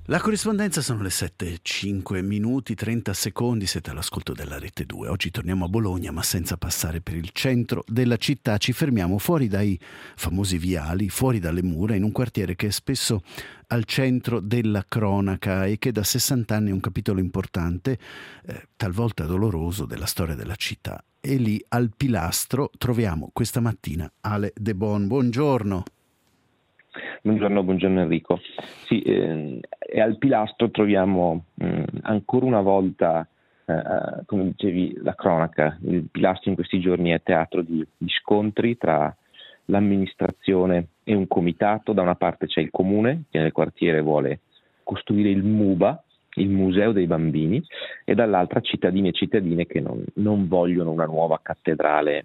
La corrispondenza sono le 7:05 30 secondi, siete all'ascolto della Rete 2. Oggi torniamo a Bologna, ma senza passare per il centro della città. Ci fermiamo fuori dai famosi viali, fuori dalle mura, in un quartiere che è spesso al centro della cronaca e che da 60 anni è un capitolo importante, talvolta doloroso, della storia della città. E lì al Pilastro troviamo questa mattina Ale De Bon. Buongiorno. Buongiorno Enrico. Sì, e al Pilastro troviamo ancora una volta, come dicevi, la cronaca. Il Pilastro in questi giorni è teatro di scontri tra l'amministrazione e un comitato. Da una parte c'è il comune che nel quartiere vuole costruire il MUBA, il Museo dei Bambini, e dall'altra cittadini e cittadine che non vogliono una nuova cattedrale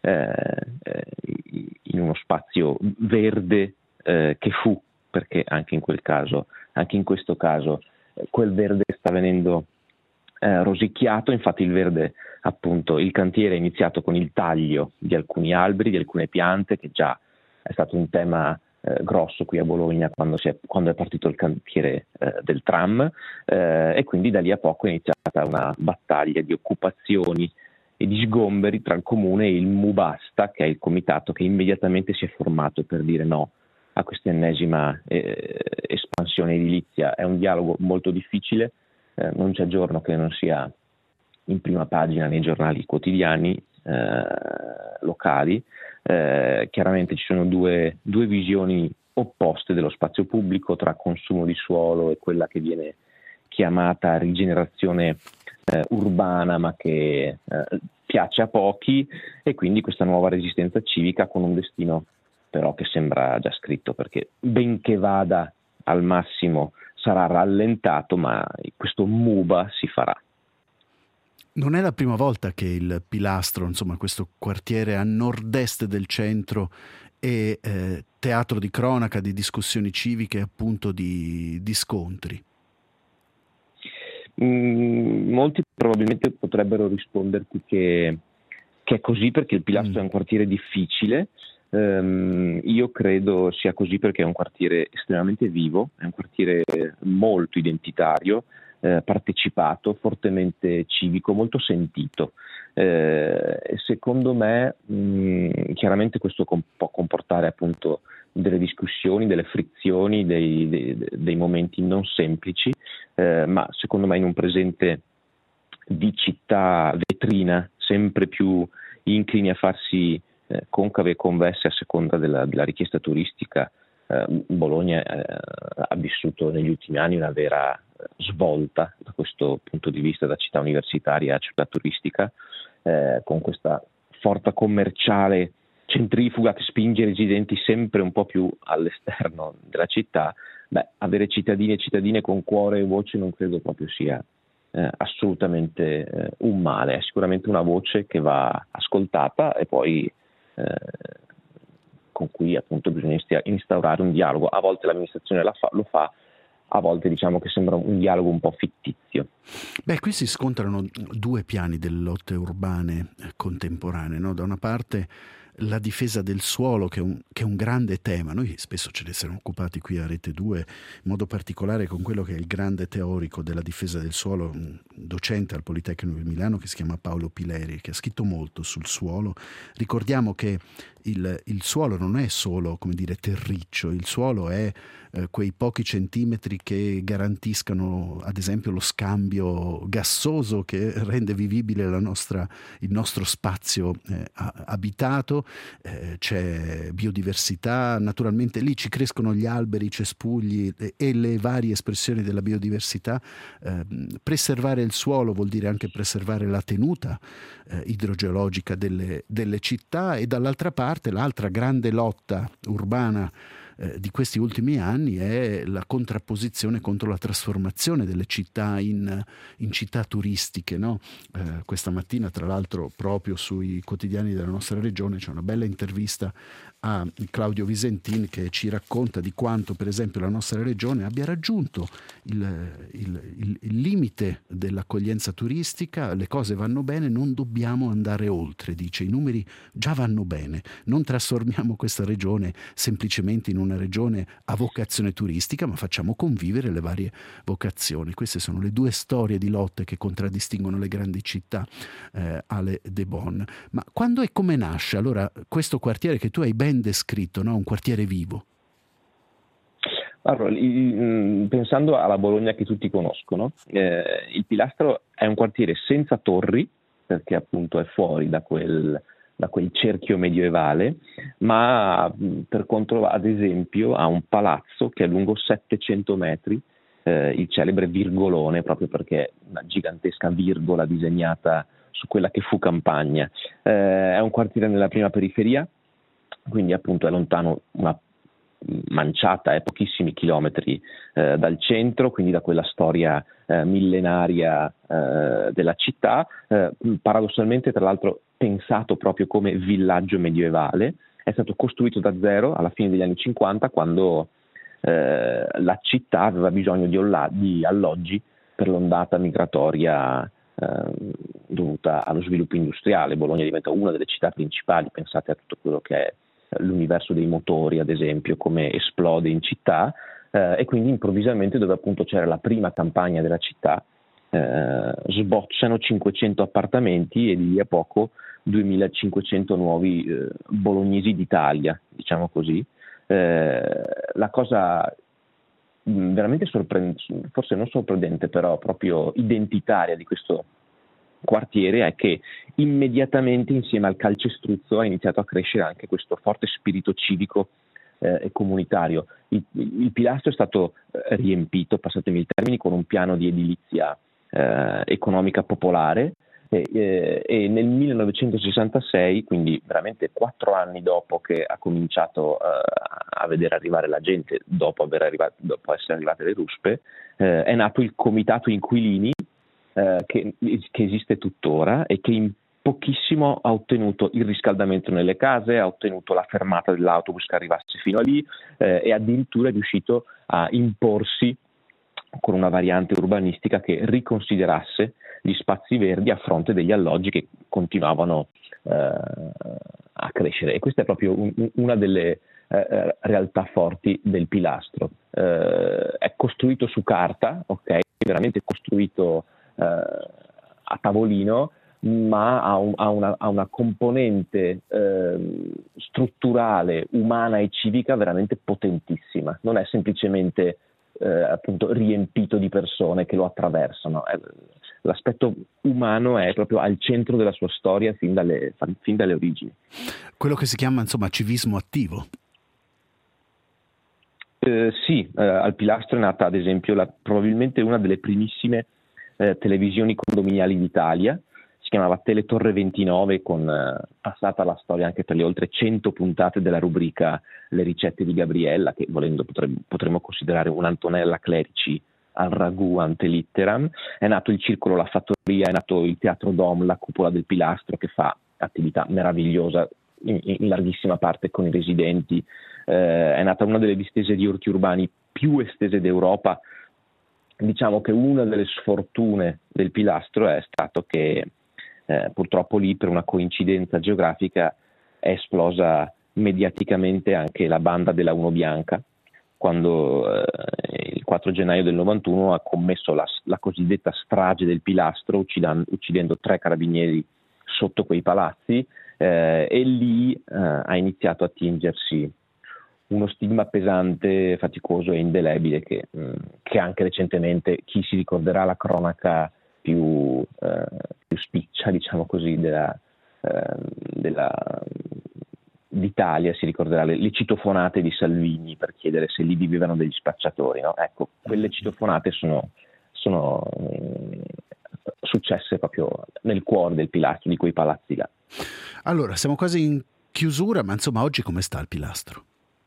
in uno spazio verde che fu, perché anche in questo caso, quel verde sta venendo rosicchiato. Infatti il verde, appunto, il cantiere è iniziato con il taglio di alcuni alberi, di alcune piante, che già è stato un tema grosso qui a Bologna quando è partito il cantiere del tram, e quindi da lì a poco è iniziata una battaglia di occupazioni e di sgomberi tra il comune e il Mubasta, che è il comitato che immediatamente si è formato per dire no a questa ennesima espansione edilizia. È un dialogo molto difficile, non c'è giorno che non sia in prima pagina nei giornali quotidiani locali. Chiaramente ci sono due visioni opposte dello spazio pubblico, tra consumo di suolo e quella che viene chiamata rigenerazione urbana, ma che piace a pochi, e quindi questa nuova resistenza civica con un destino però che sembra già scritto, perché benché vada al massimo sarà rallentato, ma questo MUBA si farà. Non è la prima volta che il Pilastro, insomma questo quartiere a nord-est del centro, è teatro di cronaca, di discussioni civiche, appunto di scontri. Molti probabilmente potrebbero risponderti che è così perché il Pilastro è un quartiere difficile. Io credo sia così perché è un quartiere estremamente vivo, è un quartiere molto identitario, partecipato, fortemente civico, molto sentito. Secondo me chiaramente questo può comportare appunto delle discussioni, delle frizioni, dei momenti non semplici, ma secondo me in un presente di città vetrina sempre più inclini a farsi concave e convesse a seconda della richiesta turistica. Bologna ha vissuto negli ultimi anni una vera svolta da questo punto di vista, da città universitaria a città turistica, con questa forza commerciale centrifuga che spinge i residenti sempre un po' più all'esterno della città. Avere cittadini e cittadine con cuore e voce non credo proprio sia assolutamente un male, è sicuramente una voce che va ascoltata e poi con cui appunto bisogna instaurare un dialogo. A volte l'amministrazione lo fa, a volte diciamo che sembra un dialogo un po' fittizio. Qui si scontrano due piani delle lotte urbane contemporanee, no? Da una parte la difesa del suolo, che è un grande tema. Noi spesso ce ne siamo occupati qui a Rete 2, in modo particolare con quello che è il grande teorico della difesa del suolo, un docente al Politecnico di Milano che si chiama Paolo Pileri, che ha scritto molto sul suolo. Ricordiamo che il suolo non è solo, come dire, terriccio, il suolo è quei pochi centimetri che garantiscano ad esempio lo scambio gassoso che rende vivibile il nostro spazio abitato. C'è biodiversità, naturalmente lì ci crescono gli alberi, i cespugli e le varie espressioni della biodiversità. Preservare il suolo vuol dire anche preservare la tenuta idrogeologica delle città, e dall'altra parte l'altra grande lotta urbana di questi ultimi anni è la contrapposizione contro la trasformazione delle città in città turistiche, no? Questa mattina, tra l'altro, proprio sui quotidiani della nostra regione c'è una bella intervista a Claudio Visentin che ci racconta di quanto, per esempio, la nostra regione abbia raggiunto il limite dell'accoglienza turistica. Le cose vanno bene, non dobbiamo andare oltre, dice, i numeri già vanno bene, non trasformiamo questa regione semplicemente in una regione a vocazione turistica, ma facciamo convivere le varie vocazioni. Queste sono le due storie di lotte che contraddistinguono le grandi città, Ale De Bon. Ma quando e come nasce allora questo quartiere che tu hai ben descritto, no? Un quartiere vivo? Allora, pensando alla Bologna che tutti conoscono, il Pilastro è un quartiere senza torri, perché appunto è fuori da quel cerchio medievale, ma per contro ad esempio ha un palazzo che è lungo 700 metri, il celebre Virgolone, proprio perché una gigantesca virgola disegnata su quella che fu Campagna. È un quartiere nella prima periferia, quindi appunto è lontano una manciata, pochissimi chilometri dal centro, quindi da quella storia millenaria della città, paradossalmente tra l'altro pensato proprio come villaggio medievale. È stato costruito da zero alla fine degli anni 50, quando la città aveva bisogno di alloggi per l'ondata migratoria dovuta allo sviluppo industriale. Bologna diventa una delle città principali, pensate a tutto quello che è l'universo dei motori, ad esempio, come esplode in città, e quindi improvvisamente, dove appunto c'era la prima campagna della città, sbocciano 500 appartamenti e di lì a poco 2500 nuovi bolognesi d'Italia, diciamo così. La cosa veramente sorprendente, forse non sorprendente, però proprio identitaria di questo quartiere è che immediatamente insieme al calcestruzzo ha iniziato a crescere anche questo forte spirito civico e comunitario. Il Pilastro è stato riempito, passatemi il termine, con un piano di edilizia economica popolare e nel 1966, quindi veramente 4 anni dopo che ha cominciato a vedere arrivare la gente, dopo essere arrivate le ruspe, è nato il Comitato Inquilini, che esiste tuttora e che in pochissimo ha ottenuto il riscaldamento nelle case, ha ottenuto la fermata dell'autobus che arrivasse fino a lì e addirittura è riuscito a imporsi con una variante urbanistica che riconsiderasse gli spazi verdi a fronte degli alloggi che continuavano a crescere. E questa è proprio una delle realtà forti del Pilastro. È costruito su carta, ok, veramente costruito a tavolino, ma ha una componente strutturale, umana e civica veramente potentissima. Non è semplicemente appunto riempito di persone che lo attraversano. L'aspetto umano è proprio al centro della sua storia fin dalle origini. Quello che si chiama, insomma, civismo attivo. Sì, al Pilastro è nata ad esempio probabilmente una delle primissime televisioni condominiali d'Italia. Si chiamava Teletorre 29, passata la storia anche per le oltre 100 puntate della rubrica Le ricette di Gabriella, che volendo potremmo considerare un'Antonella Clerici al ragù ante litteram. È nato il Circolo La Fattoria, è nato il Teatro Dom, la Cupola del Pilastro, che fa attività meravigliosa in larghissima parte con i residenti. È nata una delle distese di orti urbani più estese d'Europa. Diciamo che una delle sfortune del Pilastro è stato che purtroppo lì, per una coincidenza geografica, è esplosa mediaticamente anche la banda della Uno Bianca, quando il 4 gennaio del 91 ha commesso la cosiddetta strage del Pilastro, uccidendo 3 carabinieri sotto quei palazzi, e lì ha iniziato a tingersi uno stigma pesante, faticoso e indelebile che anche recentemente chi si ricorderà la cronaca più spiccia, diciamo così, d'Italia si ricorderà le citofonate di Salvini per chiedere se lì vivevano degli spacciatori, no? Ecco, quelle citofonate sono successe proprio nel cuore del Pilastro, di quei palazzi là. Allora, siamo quasi in chiusura, ma insomma oggi come sta il Pilastro?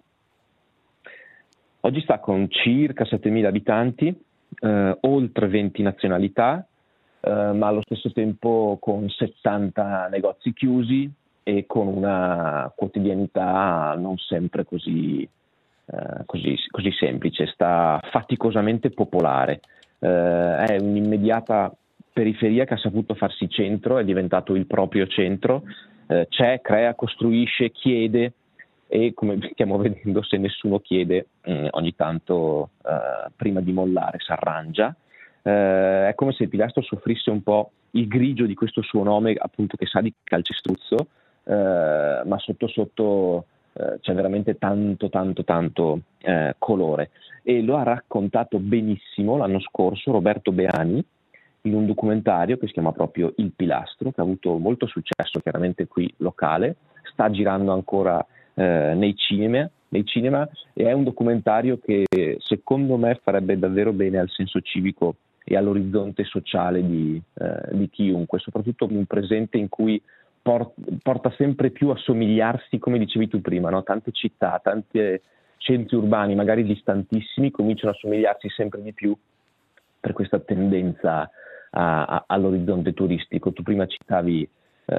Oggi sta con circa 7.000 abitanti, oltre 20 nazionalità, ma allo stesso tempo con 70 negozi chiusi e con una quotidianità non sempre così semplice. Sta faticosamente popolare. È un'immediata periferia che ha saputo farsi centro, è diventato il proprio centro, crea, costruisce, chiede, e, come stiamo vedendo, se nessuno chiede, ogni tanto prima di mollare si arrangia. È come se il pilastro soffrisse un po' il grigio di questo suo nome, appunto, che sa di calcestruzzo, ma sotto sotto c'è veramente tanto colore, e lo ha raccontato benissimo l'anno scorso Roberto Beani in un documentario che si chiama proprio Il Pilastro, che ha avuto molto successo chiaramente qui locale, sta girando ancora nei cinema, e è un documentario che secondo me farebbe davvero bene al senso civico e all'orizzonte sociale di chiunque, soprattutto in un presente in cui porta sempre più a somigliarsi, come dicevi tu prima, no? Tante città, tanti centri urbani magari distantissimi cominciano a somigliarsi sempre di più per questa tendenza all'orizzonte turistico. Tu prima citavi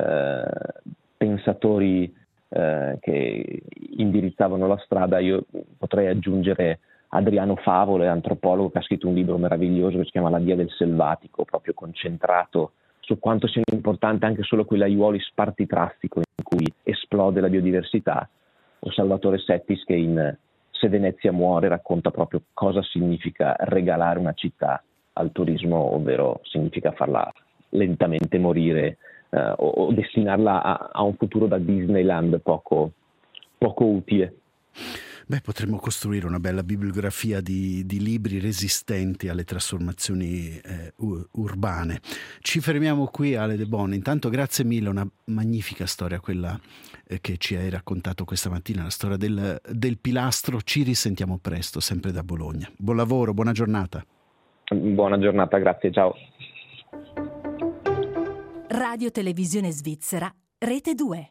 pensatori che indirizzavano la strada, io potrei aggiungere Adriano Favole, antropologo, che ha scritto un libro meraviglioso che si chiama La via del selvatico, proprio concentrato su quanto sia importante anche solo quell'aiuolo spartitraffico in cui esplode la biodiversità, o Salvatore Settis che in Se Venezia muore racconta proprio cosa significa regalare una città al turismo, ovvero significa farla lentamente morire o destinarla a un futuro da Disneyland poco utile. Beh, potremmo costruire una bella bibliografia di libri resistenti alle trasformazioni urbane. Ci fermiamo qui, Ale De Bono. Intanto grazie mille, una magnifica storia quella che ci hai raccontato questa mattina, la storia del pilastro. Ci risentiamo presto, sempre da Bologna. Buon lavoro, buona giornata. Buona giornata, grazie, ciao. Radio Televisione Svizzera, Rete 2.